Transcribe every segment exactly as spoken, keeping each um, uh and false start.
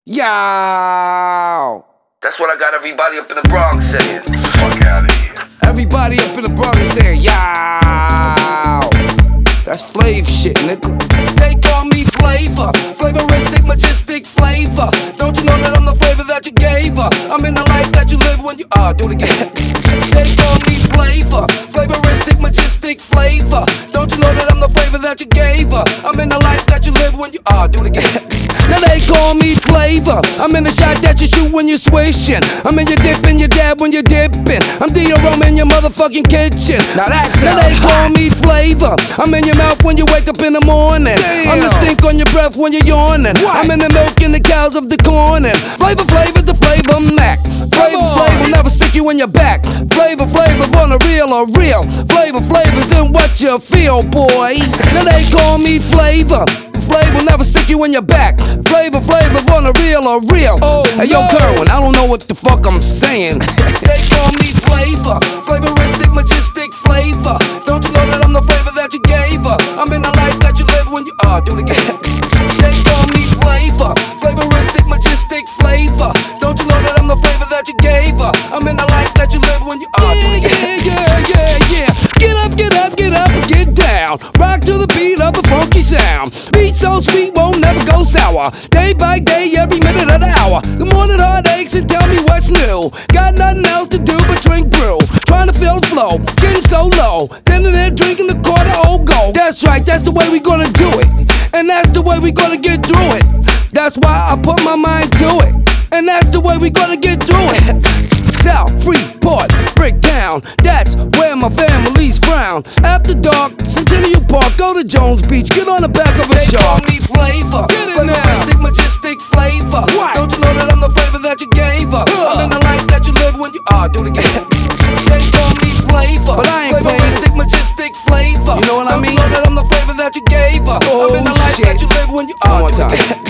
Yo! That's what I got everybody up in the Bronx saying. Fuck out of here. Everybody up in the Bronx saying, yo! That's Flav shit, nigga. They call me Flavor, flavoristic, majestic flavor. Don't you know that I'm the flavor that you gave her? I'm in the life that you live when you ah, do it again. They call me Flavor, flavoristic, majestic flavor. Don't you know that I'm the flavor that you gave her? I'm in the life that you live when you ah, do it again. Now they call me Flavor. I'm in the shot that you shoot when you're swishing. I'm in your dip and your dab when you're dipping. I'm the aroma in your motherfucking kitchen. Now that's Now they call me Flavor. I'm in your mouth when you wake up in the morning. Damn. I'm the stink on your breath when you're yawning. What? I'm in the milk and the cows of the corn. Flavor, flavor, the flavor Mac. Flavor, flavor, never stick you in your back. Flavor, flavor, on a real or real. Flavor, flavors in what you feel, boy. Now they call me Flavor. Flavor never stick you in your back. Flavor, flavor, on a real or real. Oh, hey, yo, no. Kerwin, I don't know what the fuck I'm saying. They call me Flavor, flavoristic, majestic flavor. Don't you know that I'm the flavor that you gave her? I'm in the life that you live when you ah, do it again. They call me Flavor, flavoristic, majestic flavor. Don't you know that I'm the flavor that you gave her? I'm in the life that you live when you ah, do it again. Yeah, yeah, yeah, yeah. Get up, get up, get up and get down. Rock to the beat of the funky sound. Beat so sweet, won't never go sour. Day by day, every minute of the hour. Good morning, heartaches, and tell me what's new. Got nothing else to do but drink brew. Trying to feel the flow, getting so low. Then and there, drinking the quarter old gold. That's right, that's the way we gonna do it. And that's the way we gonna get through it. That's why I put my mind to it. And that's the way we gonna get through it. South, Freeport, Bricktown, that's where my family's frown. After dark, Centennial Park, go to Jones Beach, get on the back of a shark. They call me Flavor, flavoristic, majestic flavor. What? Don't you know that I'm the flavor that you gave her? Uh. I'm in the life that you live when you ah, do it again. They call me Flavor, but I ain't flavoristic, majestic flavor. You know what I mean? Don't you know that I'm the flavor that you gave her? Oh, I'm in the life shit. that you live when you ah, do it again.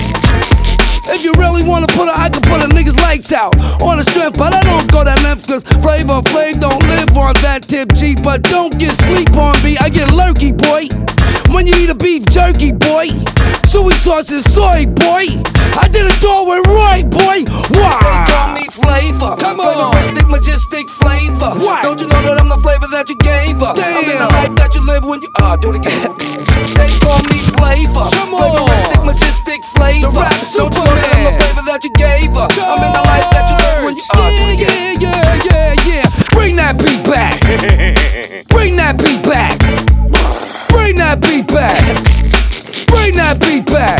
If you really wanna put a, I can put a nigga's lights out on the strength, but I don't go that length, cause Flavor Flav don't live on that tip G. But don't get sleep on me, I get lurky, boy. When you eat a beef jerky, boy. Soy sauce is soy, boy. I did a door with Roy, boy. Wow. They call me Flavor, come on. Flavoristic, majestic flavor. What? Don't you know that I'm the flavor that you gave her? Damn. I'm in the life that you live when you ah, do it again. They call me Flavor, flavoristic, majestic flavor. Don't you know that I'm the flavor that you gave her? I'm in the life that you live when you ah, do it again. Yeah, yeah, yeah, yeah. Bring that beat back. Bring that beat back. Bring that beat back. Bring that beat back.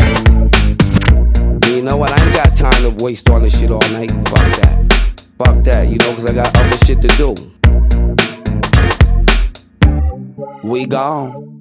You know what? I ain't got time to waste on this shit all night. Fuck that. Fuck that, you know, cause I got other shit to do. We gone.